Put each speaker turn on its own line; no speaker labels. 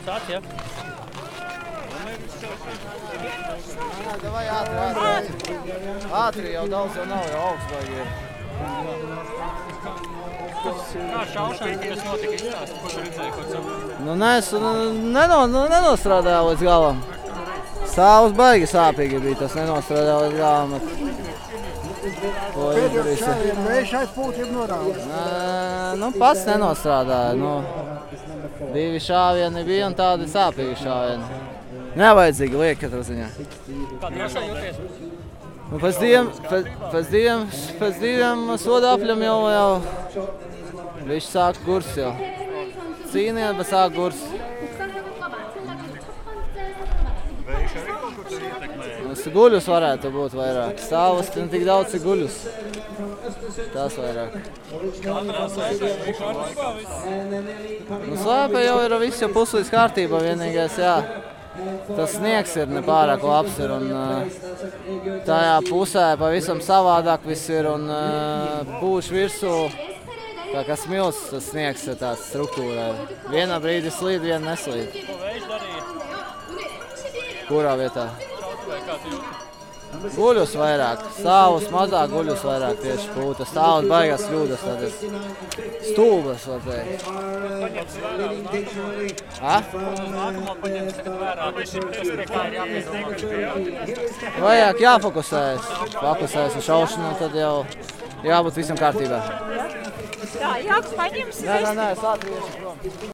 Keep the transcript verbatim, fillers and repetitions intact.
Sāc, ja?
Davai, ātri, ātri. Ātri jau daudz jau nav, jau augsts vajag ir.
Kā šaušana, kas notika izstāst? Ko tu redzēji, ko saprati?
Nu, nes, neno, nu, nenostrādāju līdz galam. Stāvus baigi sāpīgi bija, tas nenostrādāju līdz galam.
Pēdējos šādiem vējš aizpūtiem norāda.
Nu, pats nenostrādāju. Nu, divi šāvieni bija un tādi sāpīgi šāvieni. Nevajadzīgi liek katrā ziņā.
Kā drošā jūties?
Nu, pēc diviem, pēc, pēc diviem, pēc diviem sodāpļiem jau, jau viņš sāk gurs jau. Cīnījās, bet sāk gurs.
Vējš arī kaut kur tur ietekmēja?
Guļus varētu būt vairāk. Stāvus ne tik daudz ir guļus. Tas vairāk.
Katrā sēdē vējš kārtībā viss?
Nu, slēpē jau ir viss jau puslīdz kārtībā. Vienīgais, jā. Tas sniegs ir nepārāk labs ir un tajā pusē pavisam savādāk viss ir un pūš virsū. Tā kā smils tas sniegs ir tāds struktūrā. Vienā brīdī slīd, viena neslīd.
Ko vējš darīja?
Kurā vietā?
Šautavē, kā tu jūti?
Guļus vairāk. Stāvus mazāk, guļus vairāk tieši pūta. Stāvus baigās kļūdas tādas stūbas, var teikt.
Paņemts vērā uz nākamo?
Ha?
Uz nākamo paņemts tagad vērā? Tas pie kā ir jāpiedomā?
Vajag jāfokusējas. Fokusējas uz šaušanu, tad jau jābūt visam kārtībā.
Tā, Jāks paņems.
Nē, nē, nē, es ātri iešu prom.